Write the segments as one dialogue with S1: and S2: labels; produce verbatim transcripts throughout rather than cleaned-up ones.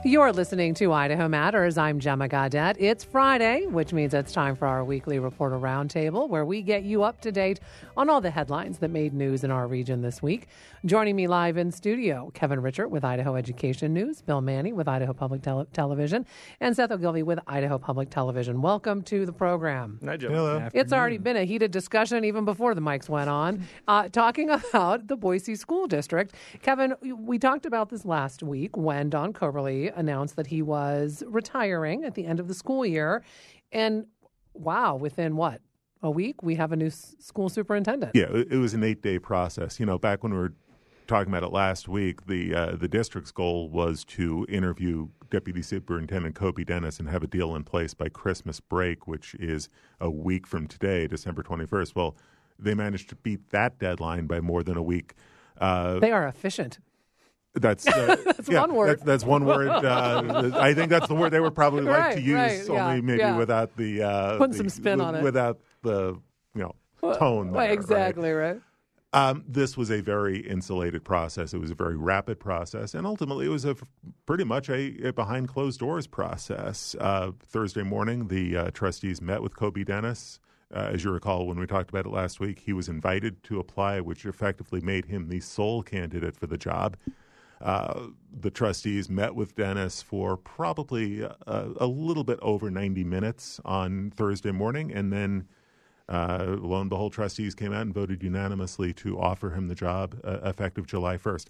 S1: You're listening to Idaho Matters. I'm Gemma Gaudette. It's Friday, which means it's time for our weekly Reporter Roundtable, where we get you up to date on all the headlines that made news in our region this week. Joining me live in studio, Kevin Richert with Idaho Education News, Bill Manny with Idaho Public Tele- Television, and Seth Ogilvie with Idaho Public Television. Welcome to the program.
S2: Hi, Gemma.
S3: Hello.
S1: It's already been a heated discussion even before the mics went on, uh, talking about the Boise School District. Kevin, we talked about this last week when Don Coberly announced that he was retiring at the end of the school year. And wow, within what, a week, we have a new s- school superintendent.
S3: Yeah, it it was an eight-day process. You know, back when we were talking about it last week, the uh, the district's goal was to interview Deputy Superintendent Kobe Dennis and have a deal in place by Christmas break, which is a week from today, December twenty-first. Well, they managed to beat that deadline by more than a week. Uh,
S1: They are efficient.
S3: That's, uh,
S1: That's
S3: yeah,
S1: one word.
S3: That's, that's one word. Uh, I think that's the word they would probably like
S1: Right,
S3: to use,
S1: right, yeah,
S3: only maybe
S1: yeah.
S3: without the uh,
S1: Putting
S3: the-
S1: some spin on it.
S3: without the you know tone.
S1: Well,
S3: there,
S1: exactly,
S3: right?
S1: right?
S3: Um, this was a very insulated process. It was a very rapid process, and ultimately, it was a pretty much a, a behind closed doors process. Uh, Thursday morning, the uh, trustees met with Kobe Dennis. Uh, as you recall, when we talked about it last week, he was invited to apply, which effectively made him the sole candidate for the job. Uh, the trustees met with Dennis for probably a, a little bit over ninety minutes on Thursday morning, and then uh, lo and behold, trustees came out and voted unanimously to offer him the job uh, effective July first.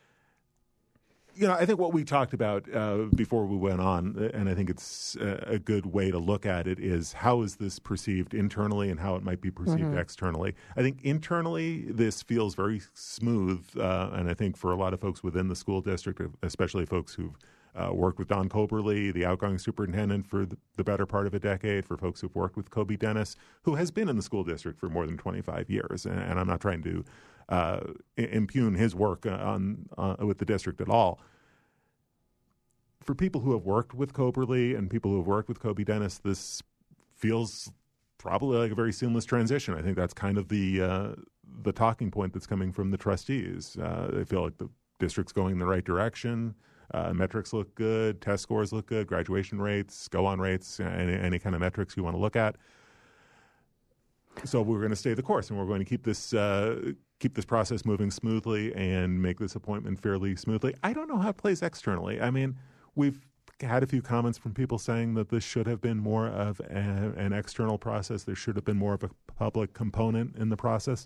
S3: You know, I think what we talked about uh, before we went on, and I think it's a good way to look at it, is how is this perceived internally and how it might be perceived mm-hmm. externally. I think internally this feels very smooth, uh, and I think for a lot of folks within the school district, especially folks who've uh, worked with Don Coberly, the outgoing superintendent, for the, the better part of a decade, for folks who've worked with Kobe Dennis, who has been in the school district for more than twenty-five years, and, and I'm not trying to uh, impugn his work on uh, with the district at all. For people who have worked with Coberly and people who have worked with Kobe Dennis, this feels probably like a very seamless transition. I think that's kind of the uh, the talking point that's coming from the trustees. Uh, they feel like the district's going in the right direction. Uh, metrics look good. Test scores look good. Graduation rates, go-on rates, any, any kind of metrics you want to look at. So we're going to stay the course, and we're going to keep this uh, keep this process moving smoothly and make this appointment fairly smoothly. I don't know how it plays externally. I mean, we've had a few comments from people saying that this should have been more of a, an external process. There should have been more of a public component in the process.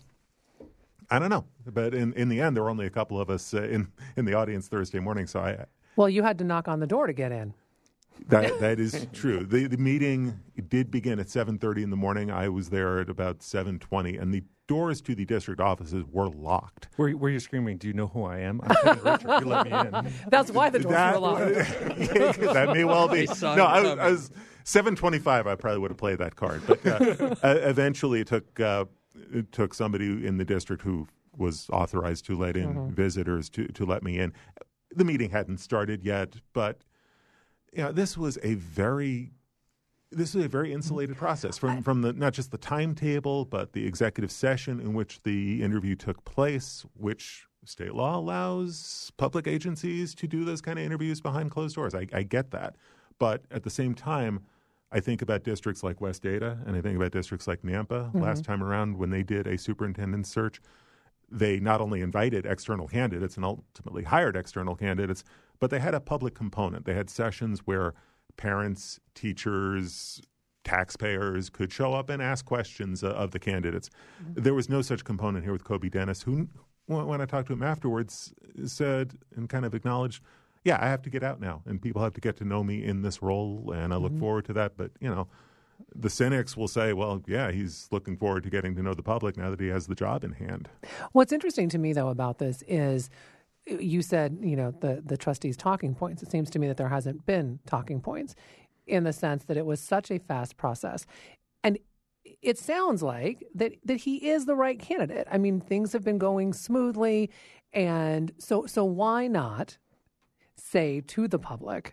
S3: I don't know. But in, in the end, there were only a couple of us uh, in, in the audience Thursday morning. So I.
S1: Well, you had to knock on the door to get in.
S3: That That is true. The, the meeting did begin at seven thirty in the morning. I was there at about seven twenty, and the doors to the district offices were locked.
S2: Were, were you screaming, "Do you know who I am? I'm Kevin Richert. You let me in."
S1: That's why the doors
S3: that,
S1: were locked.
S3: Yeah, that may well be. No, I, I was seven twenty-five. I probably would have played that card, but uh, eventually it took uh, it took somebody in the district who was authorized to let in mm-hmm. visitors to to let me in. The meeting hadn't started yet, but you know, this was a very This is a very insulated process from, from the not just the timetable, but the executive session in which the interview took place, which state law allows public agencies to do those kind of interviews behind closed doors. I, I get that. But at the same time, I think about districts like West Ada, and I think about districts like Nampa. Mm-hmm. Last time around when they did a superintendent search, they not only invited external candidates and ultimately hired external candidates, but they had a public component. They had sessions where parents, teachers, taxpayers could show up and ask questions uh, of the candidates. Mm-hmm. There was no such component here with Kobe Dennis, who, when I talked to him afterwards, said and kind of acknowledged, yeah, I have to get out now, and people have to get to know me in this role, and I look mm-hmm. forward to that. But, you know, the cynics will say, well, yeah, he's looking forward to getting to know the public now that he has the job in hand.
S1: What's interesting to me, though, about this is you said, you know, the, the trustees' talking points. It seems to me that there hasn't been talking points in the sense that it was such a fast process. And it sounds like that, that he is the right candidate. I mean, things have been going smoothly. And so, so why not say to the public,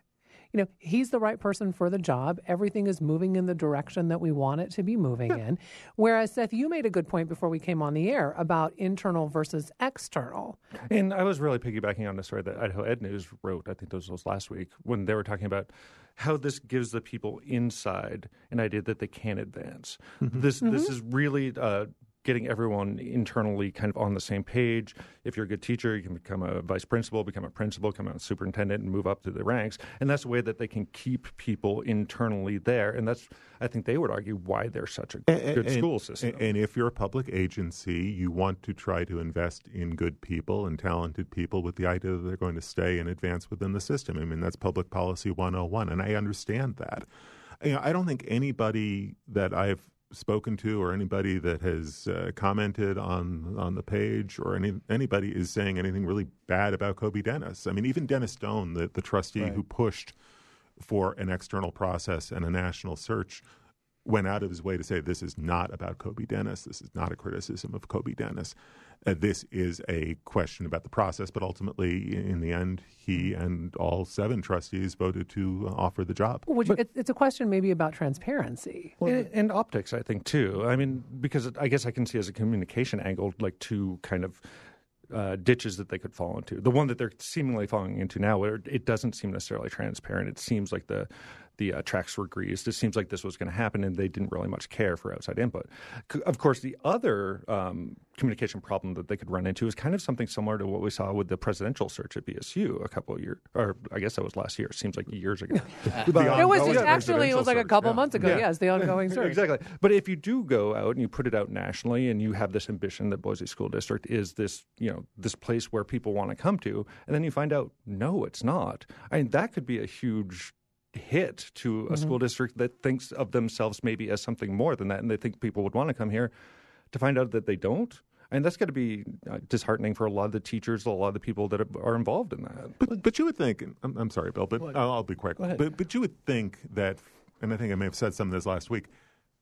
S1: you know, he's the right person for the job. Everything is moving in the direction that we want it to be moving in. Whereas, Seth, you made a good point before we came on the air about internal versus external.
S2: And I was really piggybacking on the story that Idaho Ed News wrote, I think this was last week, when they were talking about how this gives the people inside an idea that they can advance. Mm-hmm. This mm-hmm. this is really uh, getting everyone internally kind of on the same page. If you're a good teacher, you can become a vice principal, become a principal, become a superintendent, and move up to the ranks. And that's a way that they can keep people internally there. And that's, I think they would argue, why they're such a
S3: and,
S2: good
S3: and,
S2: school system.
S3: And if you're a public agency, you want to try to invest in good people and talented people with the idea that they're going to stay and advance within the system. I mean, that's public policy one oh one, and I understand that. You know, I don't think anybody that I've spoken to or anybody that has uh, commented on on the page or any anybody is saying anything really bad about Kobe Dennis. I mean, even Dennis Doan, the, the trustee right. who pushed for an external process and a national search, went out of his way to say this is not about Kobe Dennis. This is not a criticism of Kobe Dennis. Uh, this is a question about the process, but ultimately, in the end, he and all seven trustees voted to uh, offer the job.
S1: Which but, it's a question maybe about transparency.
S2: Well, and, and optics, I think, too. I mean, because I guess I can see as a communication angle, like two kind of Uh, ditches that they could fall into. The one that they're seemingly falling into now, where it doesn't seem necessarily transparent. It seems like the the uh, tracks were greased. It seems like this was going to happen, and they didn't really much care for outside input. C- of course, the other um, communication problem that they could run into is kind of something similar to what we saw with the presidential search at B S U a couple of years, or I guess that was last year. It seems like years ago.
S1: It was just, actually, it was like a couple
S3: search,
S1: months ago.
S2: Yeah.
S1: Yes, the ongoing search.
S2: Exactly. But if you do go out and you put it out nationally, and you have this ambition that Boise School District is this, you know, this place where people want to come to, and then you find out, no, it's not. I mean, that could be a huge hit to a mm-hmm. school district that thinks of themselves maybe as something more than that, and they think people would want to come here, to find out that they don't. And that's got to be uh, disheartening for a lot of the teachers, a lot of the people that are involved in that.
S3: But, but you would think, I'm, I'm sorry, Bill, but I'll, I'll be quick. But, but you would think that, and I think I may have said some of this last week,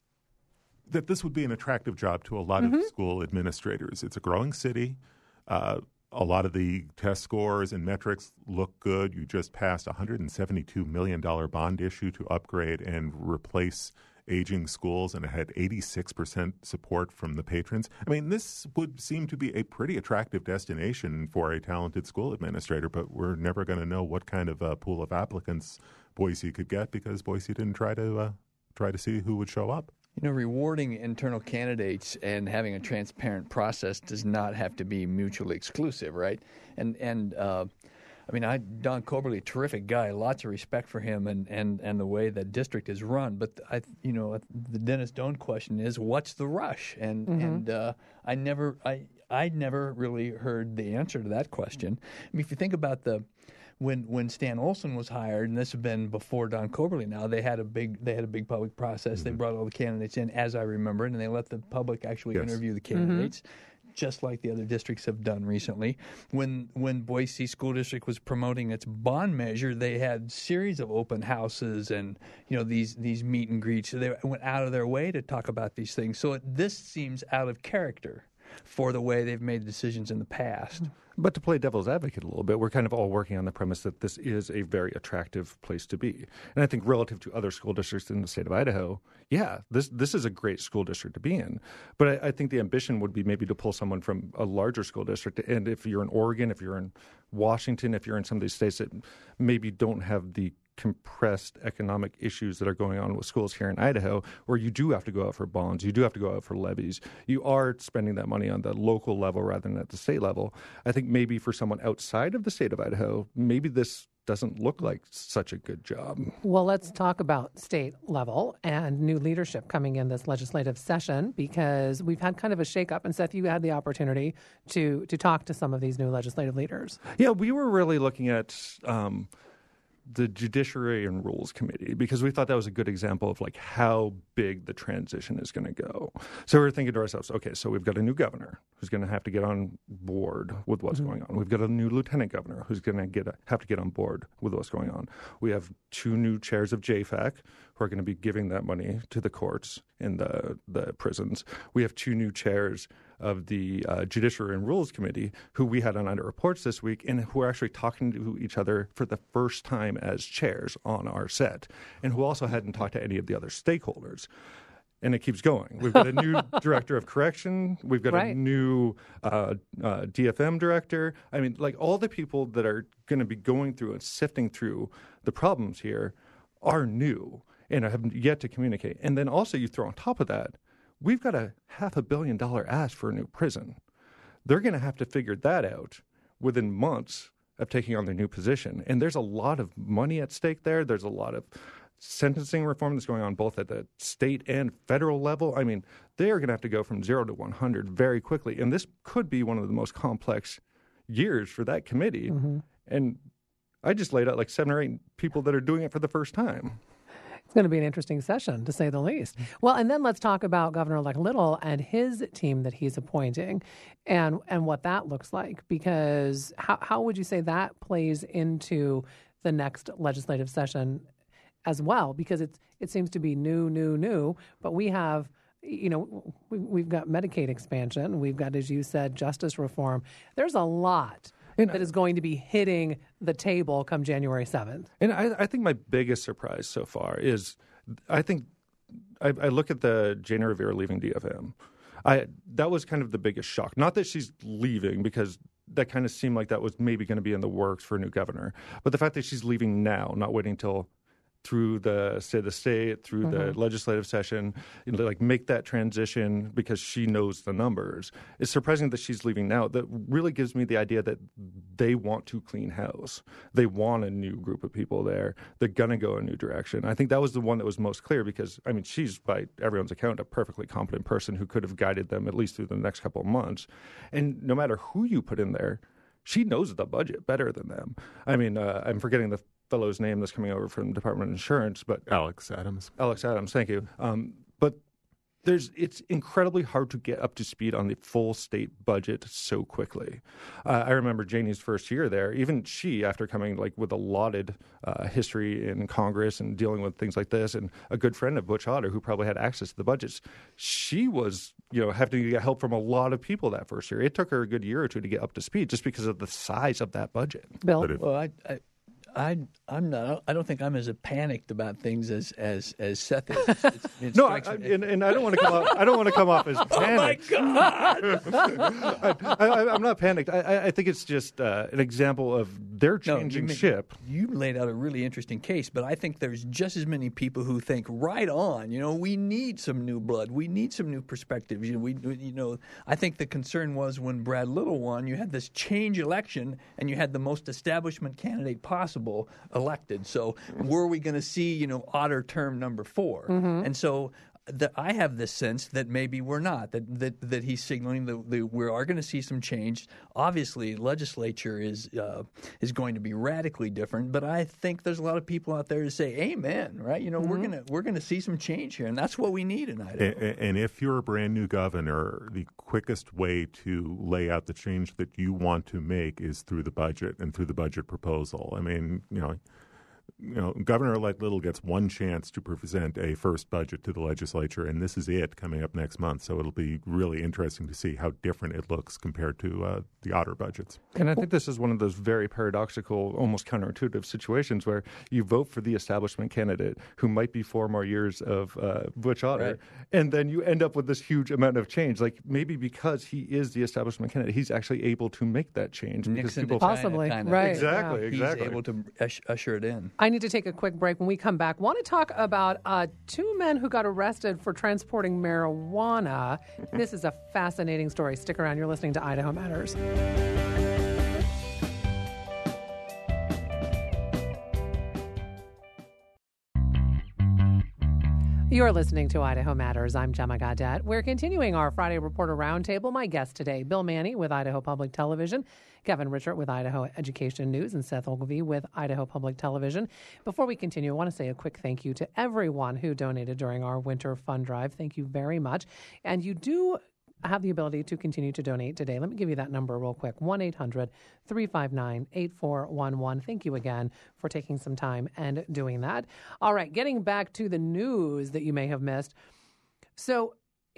S3: that this would be an attractive job to a lot mm-hmm. of school administrators. It's a growing city. Uh, a lot of the test scores and metrics look good. You just passed a one hundred seventy-two million dollars bond issue to upgrade and replace aging schools, and it had eighty-six percent support from the patrons. I mean, this would seem to be a pretty attractive destination for a talented school administrator, but we're never going to know what kind of a pool of applicants Boise could get because Boise didn't try to uh, try to see who would show up.
S4: You know, rewarding internal candidates and having a transparent process does not have to be mutually exclusive, right? And and uh, I mean, I Don Coberly, terrific guy, lots of respect for him and, and, and the way that district is run. But I, you know, the Dennis Doan question is, what's the rush? And mm-hmm. and uh, I never I I never really heard the answer to that question. I mean, if you think about the When when Stan Olson was hired, and this had been before Don Coberly now, they had a big they had a big public process. Mm-hmm. They brought all the candidates in, as I remember it, and they let the public actually
S3: yes.
S4: interview the candidates, mm-hmm. just like the other districts have done recently. When when Boise School District was promoting its bond measure, they had series of open houses and you know these these meet and greets. So they went out of their way to talk about these things. So it, this seems out of character for the way they've made decisions in the past.
S2: But to play devil's advocate a little bit, we're kind of all working on the premise that this is a very attractive place to be. And I think relative to other school districts in the state of Idaho, yeah, this this is a great school district to be in. But I, I think the ambition would be maybe to pull someone from a larger school district. And if you're in Oregon, if you're in Washington, if you're in some of these states that maybe don't have the compressed economic issues that are going on with schools here in Idaho, where you do have to go out for bonds, you do have to go out for levies, you are spending that money on the local level rather than at the state level. I think maybe for someone outside of the state of Idaho, maybe this doesn't look like such a good job.
S1: Well, let's talk about state level and new leadership coming in this legislative session, because we've had kind of a shakeup. And Seth, you had the opportunity to to talk to some of these new legislative leaders.
S2: Yeah, we were really looking at um, the Judiciary and Rules Committee, because we thought that was a good example of like how big the transition is going to go. So we were thinking to ourselves, okay, so we've got a new governor who's going to have to get on board with what's mm-hmm. going on. We've got a new lieutenant governor who's going to get a, have to get on board with what's going on. We have two new chairs of J FAC who are going to be giving that money to the courts in the, the prisons. We have two new chairs of the uh, Judiciary and Rules Committee, who we had on Under Reports this week, and who are actually talking to each other for the first time as chairs on our set, and who also hadn't talked to any of the other stakeholders. And it keeps going. We've got a new director of correction. We've got right. a new uh, uh, D F M director. I mean, like all the people that are going to be going through and sifting through the problems here are new and have yet to communicate. And then also you throw on top of that, we've got a half a billion dollar ask for a new prison. They're going to have to figure that out within months of taking on their new position. And there's a lot of money at stake there. There's a lot of sentencing reform that's going on both at the state and federal level. I mean, they are going to have to go from zero to one hundred very quickly. And this could be one of the most complex years for that committee. Mm-hmm. And I just laid out like seven or eight people that are doing it for the first time.
S1: It's going to be an interesting session, to say the least. Well, and then let's talk about Governor-elect Little and his team that he's appointing and and what that looks like. Because how, how would you say that plays into the next legislative session as well? Because it's it seems to be new, new, new. But we have, you know, we, we've got Medicaid expansion. We've got, as you said, justice reform. There's a lot and that is going to be hitting the table come January seventh.
S2: And I, I think my biggest surprise so far is I think I, I look at the Jana Rivera leaving D F M. I that was kind of the biggest shock. Not that she's leaving, because that kind of seemed like that was maybe going to be in the works for a new governor. But the fact that she's leaving now, not waiting until through the state of the state, through mm-hmm. the legislative session, you know, like make that transition because she knows the numbers. It's surprising that she's leaving now. That really gives me the idea that they want to clean house. They want a new group of people there. They're going to go a new direction. I think that was the one that was most clear because, I mean, she's, by everyone's account, a perfectly competent person who could have guided them at least through the next couple of months. And no matter who you put in there, she knows the budget better than them. I mean, uh, I'm forgetting the fellow's name that's coming over from Department of Insurance, but
S3: Alex Adams.
S2: Alex Adams, thank you. Um, but there's it's incredibly hard to get up to speed on the full state budget so quickly. Uh, I remember Janie's first year there. Even she, after coming like with a lauded uh, history in Congress and dealing with things like this, and a good friend of Butch Otter who probably had access to the budgets, she was you know having to get help from a lot of people that first year. It took her a good year or two to get up to speed just because of the size of that budget.
S1: Bill,
S3: if,
S4: well, I. I I I'm not. I don't think I'm as panicked about things as as, as Seth is. It's, it's, it
S2: no, I, I, and, and I don't want to come off. I don't want to come off as panicked.
S4: Oh my
S2: God! I, I, I'm not panicked. I, I think it's just uh, an example of they're changing
S4: no, you
S2: ship.
S4: You laid out a really interesting case, but I think there's just as many people who think right on. You know, we need some new blood. We need some new perspectives. You know, we you know. I think the concern was when Brad Little won, you had this change election, and you had the most establishment candidate possible elected. So were we going to see, you know, Otter term number four? Mm-hmm. And so the, I have this sense that maybe we're not, that that, that he's signaling that, that we are going to see some change. Obviously, legislature is uh, is going to be radically different, but I think there's a lot of people out there to say, amen, right? You know, mm-hmm. we're going to we're going to see some change here, and that's what we need in Idaho.
S3: And, and if you're a brand new governor, the quickest way to lay out the change that you want to make is through the budget and through the budget proposal. I mean, you know, you know, Governor-elect Little gets one chance to present a first budget to the legislature, and this is it coming up next month. So it'll be really interesting to see how different it looks compared to uh, the Otter budgets.
S2: And I think this is one of those very paradoxical, almost counterintuitive situations where you vote for the establishment candidate who might be four more years of uh, Butch Otter, right. and then you end up with this huge amount of change. Like maybe because he is the establishment candidate, he's actually able to make that change.
S4: Nixon
S2: people
S1: possibly,
S4: kind of,
S1: right?
S2: Exactly,
S1: yeah.
S2: exactly.
S4: He's able to usher it in.
S1: I need to take a quick break. When we come back, want to talk about uh, two men who got arrested for transporting marijuana. This is a fascinating story. Stick around. You're listening to Idaho Matters. You're listening to Idaho Matters. I'm Gemma Gaudette. We're continuing our Friday Reporter Roundtable. My guest today, Bill Manny with Idaho Public Television, Kevin Richert with Idaho Education News, and Seth Ogilvie with Idaho Public Television. Before we continue, I want to say a quick thank you to everyone who donated during our winter fund drive. Thank you very much. And you do have the ability to continue to donate today. Let me give you that number real quick, one eight hundred three five nine eight four one one. Thank you again for taking some time and doing that. All right, getting back to the news that you may have missed. So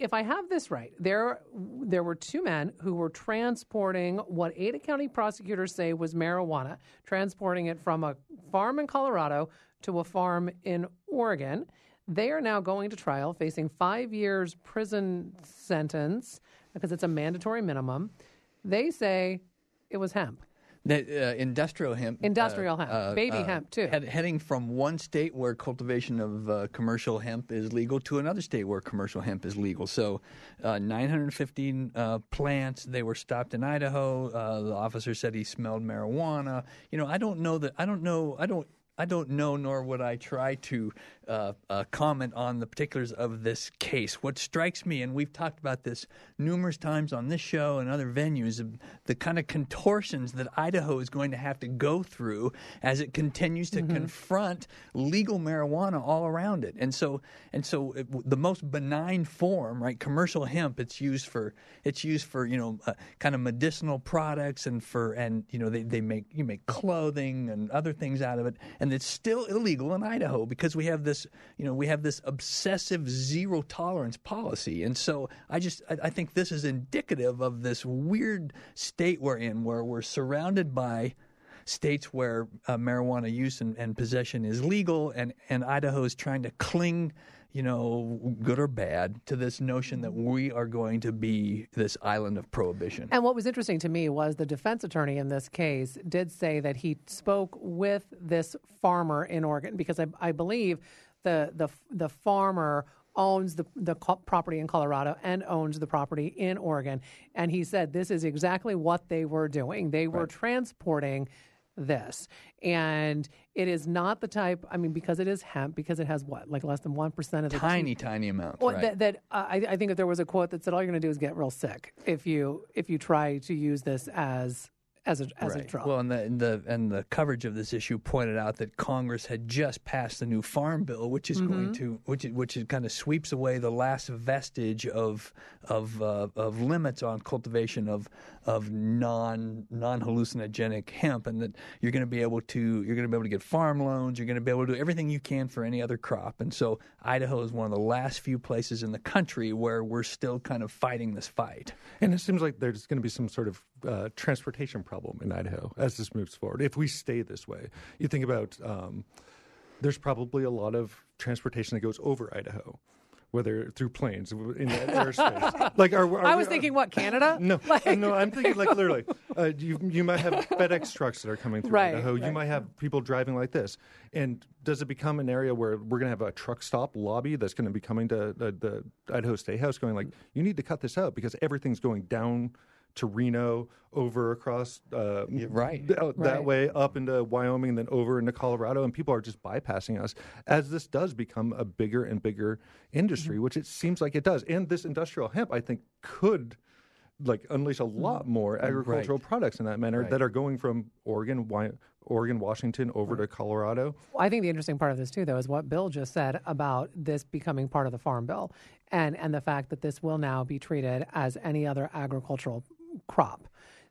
S1: if I have this right, there there were two men who were transporting what Ada County prosecutors say was marijuana, transporting it from a farm in Colorado to a farm in Oregon. They are now going to trial, facing five years prison sentence because it's a mandatory minimum. They say it was hemp.
S4: That, uh, industrial hemp.
S1: Industrial
S4: uh,
S1: hemp.
S4: uh,
S1: Baby
S4: uh,
S1: hemp, too.
S4: Head, heading from one state where cultivation of uh, commercial hemp is legal to another state where commercial hemp is legal. So uh, nine hundred fifteen uh, plants, they were stopped in Idaho. Uh, the officer said he smelled marijuana. You know, I don't know that, I don't know, I don't, I don't know, nor would I try to uh, uh, comment on the particulars of this case. What strikes me, and we've talked about this numerous times on this show and other venues, the kind of contortions that Idaho is going to have to go through as it continues to mm-hmm. confront legal marijuana all around it. And so, and so, it, the most benign form, right? Commercial hemp. It's used for it's used for you know uh, kind of medicinal products and for and you know they, they make you make clothing and other things out of it. And it's still illegal in Idaho because we have this, you know, we have this obsessive zero tolerance policy. And so I just, I, I think this is indicative of this weird state we're in, where we're surrounded by states where uh, marijuana use and, and possession is legal, and, and Idaho is trying to cling, you know, good or bad, to this notion that we are going to be this island of prohibition.
S1: And what was interesting to me was the defense attorney in this case did say that he spoke with this farmer in Oregon, because I, I believe the the the farmer owns the the property in Colorado and owns the property in Oregon. And he said this is exactly what they were doing. They were right. transporting this. And it is not the type, I mean, because it is hemp, because it has what, like less than one percent of the
S4: tiny, t- tiny amount.
S1: Well,
S4: right.
S1: that, that uh, I, I think that there was a quote that said all you're going to do is get real sick if you if you try to use this as as a as
S4: right.
S1: a drug.
S4: Well, and the, and the and the coverage of this issue pointed out that Congress had just passed the new Farm Bill, which is mm-hmm. going to which which is kind of sweeps away the last vestige of of uh, of limits on cultivation of of non non hallucinogenic hemp, and that you're going to be able to you're going to be able to get farm loans, you're going to be able to do everything you can for any other crop. And so Idaho is one of the last few places in the country where we're still kind of fighting this fight.
S2: And it seems like there's going to be some sort of uh, transportation problem in Idaho as this moves forward. If we stay this way, you think about um, there's probably a lot of transportation that goes over Idaho, whether through planes in that airspace. Like, are, are
S1: I was
S2: we,
S1: thinking, what, Canada?
S2: No,
S1: like...
S2: no. I'm thinking like literally. Uh, you you might have FedEx trucks that are coming through
S1: right,
S2: Idaho.
S1: right.
S2: You might have people driving like this. And does it become an area where we're going to have a truck stop lobby that's going to be coming to the, the Idaho State House, going like, you need to cut this out because everything's going down to Reno, over across uh,
S4: yeah, right.
S2: th- that
S1: right.
S2: way, up into Wyoming, and then over into Colorado, and people are just bypassing us as this does become a bigger and bigger industry, mm-hmm. which it seems like it does. And this industrial hemp, I think, could like unleash a lot more agricultural
S4: right.
S2: products in that manner
S4: right.
S2: that are going from Oregon, Wy- Oregon, Washington over right. to Colorado.
S1: Well, I think the interesting part of this too, though, is what Bill just said about this becoming part of the Farm Bill, and and the fact that this will now be treated as any other agricultural crop.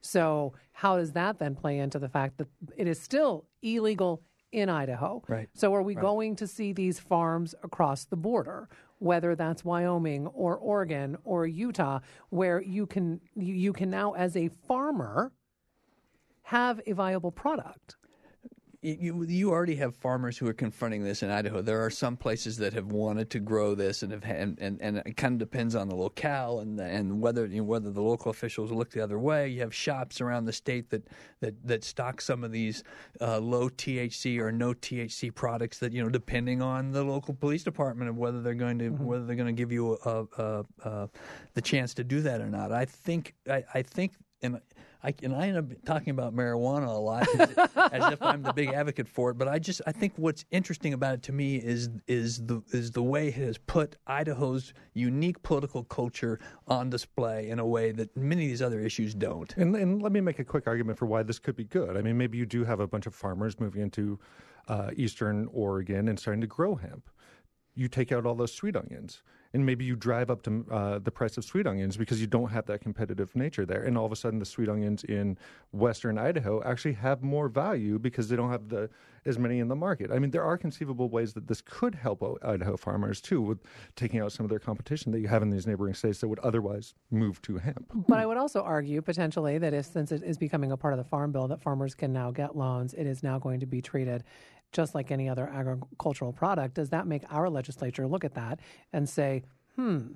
S1: So how does that then play into the fact that it is still illegal in Idaho?
S4: Right.
S1: So are we
S4: right.
S1: going to see these farms across the border, whether that's Wyoming or Oregon or Utah, where you can you, you can now, as a farmer, have a viable product?
S4: You you already have farmers who are confronting this in Idaho. There are some places that have wanted to grow this, and have and, and, and it kind of depends on the locale and the, and whether you know, whether the local officials look the other way. You have shops around the state that that, that stock some of these uh, low T H C or no T H C products that you know depending on the local police department of whether they're going to mm-hmm. whether they're going to give you a, a, a, the chance to do that or not. I think I, I think and. I, and I end up talking about marijuana a lot as, as if I'm the big advocate for it. But I just I think what's interesting about it to me is is the is the way it has put Idaho's unique political culture on display in a way that many of these other issues don't.
S2: And, and let me make a quick argument for why this could be good. I mean, maybe you do have a bunch of farmers moving into uh, eastern Oregon and starting to grow hemp. You take out all those sweet onions. and maybe you drive up to uh, the price of sweet onions because you don't have that competitive nature there. And all of a sudden, the sweet onions in western Idaho actually have more value because they don't have the as many in the market. I mean, there are conceivable ways that this could help Idaho farmers, too, with taking out some of their competition that you have in these neighboring states that would otherwise move to hemp.
S1: But I would also argue, potentially, that if, since it is becoming a part of the Farm Bill, that farmers can now get loans, it is now going to be treated just like any other agricultural product. Does that make our legislature look at that and say, hmm,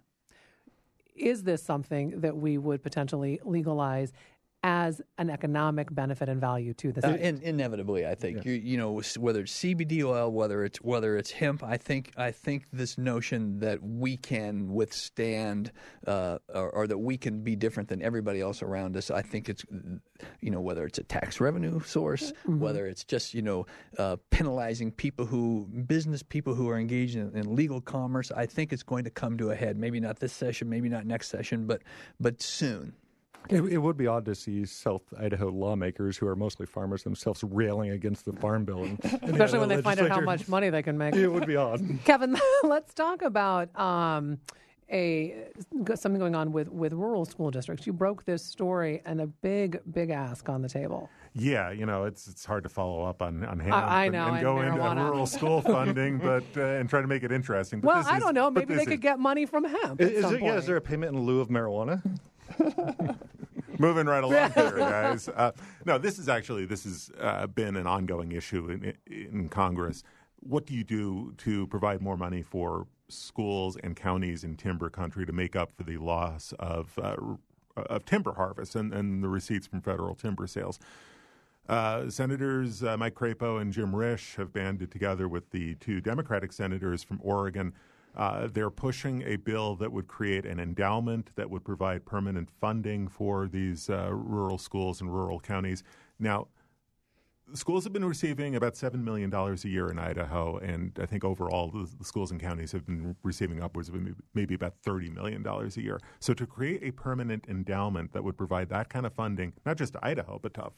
S1: is this something that we would potentially legalize as an economic benefit and value to the state?
S4: Uh, in, inevitably, I think.
S2: Yeah.
S4: You, you know, whether it's C B D oil, whether it's whether it's hemp, I think I think this notion that we can withstand uh, or, or that we can be different than everybody else around us. I think it's, you know, whether it's a tax revenue source, mm-hmm. whether it's just, you know, uh, penalizing people who business people who are engaged in, in legal commerce. I think it's going to come to a head. Maybe not this session, maybe not next session, but but soon.
S2: It, it would be odd to see South Idaho lawmakers who are mostly farmers themselves railing against the Farm Bill. And,
S1: Especially when they find out how much money they can make.
S2: It would be odd.
S1: Kevin, let's talk about um, a something going on with, with rural school districts. You broke this story and a big, big ask on the table.
S3: Yeah, you know, it's it's hard to follow up on, on hemp
S1: I, I
S3: and,
S1: know,
S3: and
S1: and
S3: go into
S1: marijuana.
S3: rural school funding, but uh, and try to make it interesting. But
S1: Well,
S3: this
S1: I
S3: is-
S1: don't know.
S3: but
S1: Maybe
S3: this
S1: they could
S3: is-
S1: get money from hemp
S2: Is,
S1: at
S2: is
S1: some
S2: it, yeah, is
S1: point.
S2: there a payment in lieu of marijuana?
S3: Moving right along here, guys. Uh, no, this is actually this has uh, been an ongoing issue in, in Congress. What do you do to provide more money for schools and counties in timber country to make up for the loss of uh, of timber harvest and, and the receipts from federal timber sales? Uh, Senators uh, Mike Crapo and Jim Risch have banded together with the two Democratic senators from Oregon. Uh, they're pushing a bill that would create an endowment that would provide permanent funding for these uh, rural schools and rural counties. Now, schools have been receiving about seven million dollars a year in Idaho, and I think overall the, the schools and counties have been receiving upwards of maybe about thirty million dollars a year. So to create a permanent endowment that would provide that kind of funding, not just to Idaho, but to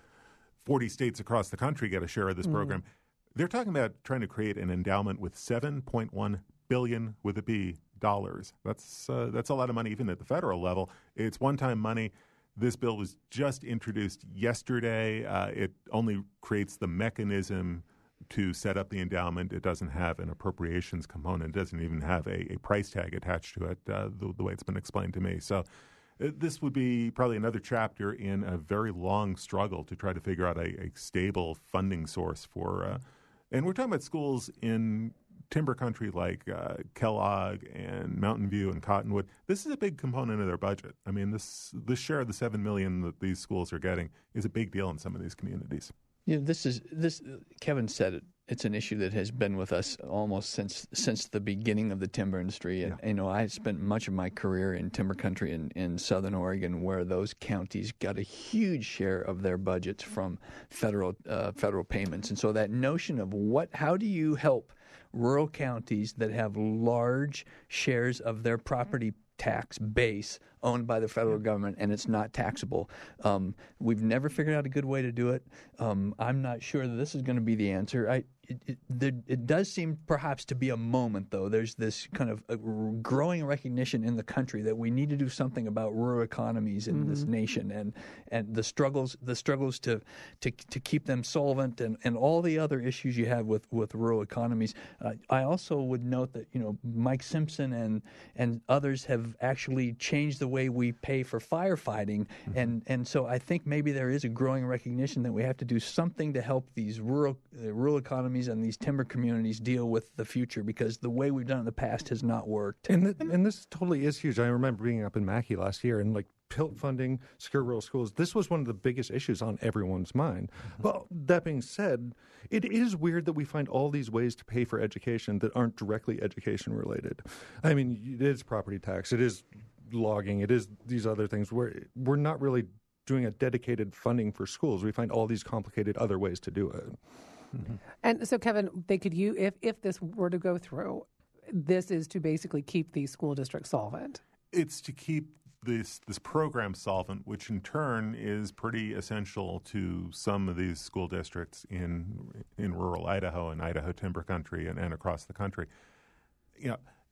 S3: forty states across the country get a share of this mm. program, they're talking about trying to create an endowment with seven point one billion with a B dollars. That's uh, that's a lot of money even at the federal level. It's one-time money. This bill was just introduced yesterday. Uh, it only creates the mechanism to set up the endowment. It doesn't have an appropriations component. It doesn't even have a, a price tag attached to it, uh, the, the way it's been explained to me. So uh, this would be probably another chapter in a very long struggle to try to figure out a, a stable funding source for uh, – and we're talking about schools in – timber country like uh, Kellogg and Mountain View and Cottonwood. This is a big component of their budget. I mean, this this share of the seven million that these schools are getting is a big deal in some of these communities.
S4: You know, this is this. Kevin said it. It's an issue that has been with us almost since since the beginning of the timber industry. And
S2: Yeah.
S4: you know, I spent much of my career in timber country in, in Southern Oregon, where those counties got a huge share of their budgets from federal uh, federal payments. And so that notion of what, how do you help rural counties that have large shares of their property tax base owned by the federal government and it's not taxable. Um, we've never figured out a good way to do it. Um, I'm not sure that this is going to be the answer. I, it, it, there, it does seem perhaps to be a moment, though. There's this kind of a growing recognition in the country that we need to do something about rural economies in mm-hmm. this nation and and the struggles the struggles to to, to keep them solvent and, and all the other issues you have with, with rural economies. Uh, I also would note that, you know, Mike Simpson and and others have actually changed the way we pay for firefighting, mm-hmm. and and so I think maybe there is a growing recognition that we have to do something to help these rural uh, rural economies and these timber communities deal with the future, because the way we've done it in the past has not worked.
S2: And the, and this totally is huge. I remember being up in Mackay last year and like P I L T funding, secure rural schools. This was one of the biggest issues on everyone's mind. Mm-hmm. But that being said, it is weird that we find all these ways to pay for education that aren't directly education related. I mean, it is property tax, it is logging, it is these other things where we're not really doing a dedicated funding for schools. We find all these complicated other ways to do it.
S1: Mm-hmm. And so, Kevin, they could you if if this were to go through, this is to basically keep these school districts solvent.
S3: It's to keep this this program solvent, which in turn is pretty essential to some of these school districts in in rural Idaho and Idaho timber country and, and across the country. You know,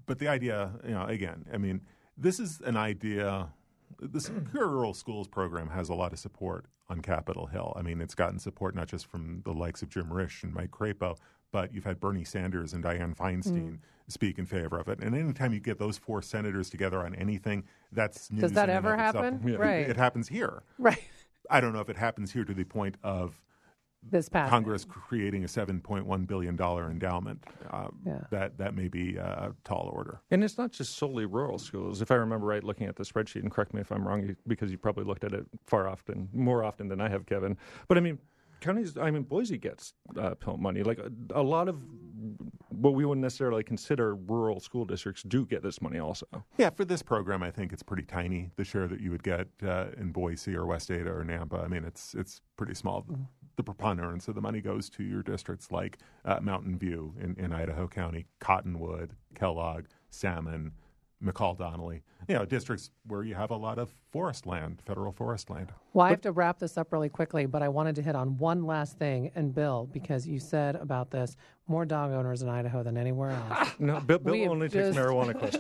S3: but the idea, you know, again, I mean, this is an idea. The Secure Rural Schools program has a lot of support on Capitol Hill. I mean, it's gotten support not just from the likes of Jim Risch and Mike Crapo, but you've had Bernie Sanders and Dianne Feinstein mm. speak in favor of it. And anytime you get those four senators together on anything, that's news.
S1: Does that
S3: in
S1: ever
S3: and of
S1: happen?
S3: itself.
S1: Right.
S3: It, it happens here.
S1: Right.
S3: I don't know if it happens here to the point of
S1: this past
S3: Congress creating a seven point one billion dollars endowment. Um, yeah. That that may be a tall order.
S2: And it's not just solely rural schools. If I remember right, looking at the spreadsheet, and correct me if I'm wrong, because you probably looked at it far often, more often than I have, Kevin. But I mean, counties, I mean, Boise gets uh, P I L T money. Like a, a lot of what we wouldn't necessarily consider rural school districts do get this money also.
S3: Yeah, for this program, I think it's pretty tiny, the share that you would get uh, in Boise or West Ada or Nampa. I mean, it's it's pretty small. The preponderance of the money goes to your districts like uh, Mountain View in, in Idaho County, Cottonwood, Kellogg, Salmon, McCall-Donnelly, you know, districts where you have a lot of forest land, federal forest land.
S1: Well, I have to wrap this up really quickly, but I wanted to hit on one last thing. And Bill, because you said about this, more dog owners in Idaho than anywhere else.
S2: No, Bill, Bill
S1: We've
S2: only
S1: just...
S2: takes marijuana questions.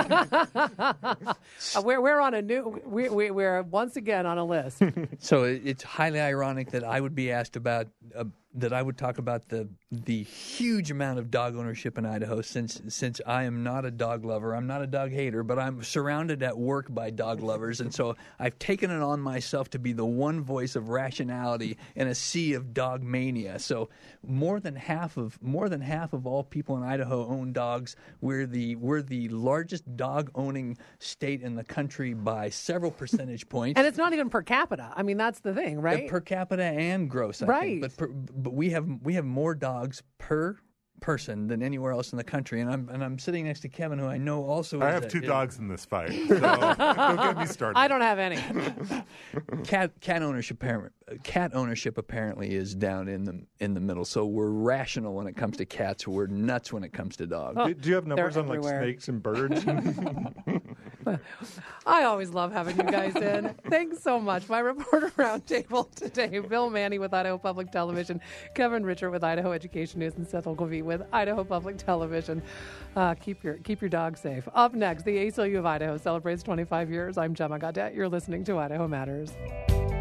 S1: Okay. we're, we're on a new, we, we, we're once again on a list.
S4: So it's highly ironic that I would be asked about, uh, that I would talk about the the huge amount of dog ownership in Idaho, since since I am not a dog lover. I'm not a dog hater, but I'm surrounded at work by dog lovers, and so I've taken it on myself to be the one voice of rationality in a sea of dog mania. So more than half of more than half of all people in Idaho own dogs. We're the we're the largest dog owning state in the country by several percentage points,
S1: and it's not even per capita. I mean, that's the thing, right?
S4: Uh, per capita and gross, I
S1: right?
S4: Think. But per, but we have we have more dogs per person than anywhere else in the country, and I'm and I'm sitting next to Kevin, who I know also.
S3: I
S4: is
S3: have
S4: a,
S3: two
S4: is,
S3: dogs in this fight, so don't get me started.
S1: I don't have any.
S4: cat cat ownership cat ownership apparently is down in the in the middle. So we're rational when it comes to cats. We're nuts when it comes to dogs.
S1: Oh,
S2: do, do you have numbers on
S1: everywhere.
S2: like snakes and birds?
S1: I always love having you guys in. Thanks so much. My reporter roundtable today: Bill Manny with Idaho Public Television, Kevin Richert with Idaho Education News, and Seth Ogilvie with Idaho Public Television. Uh, keep your keep your dog safe. Up next, the A C L U of Idaho celebrates twenty-five years. I'm Gemma Gaudet. You're listening to Idaho Matters.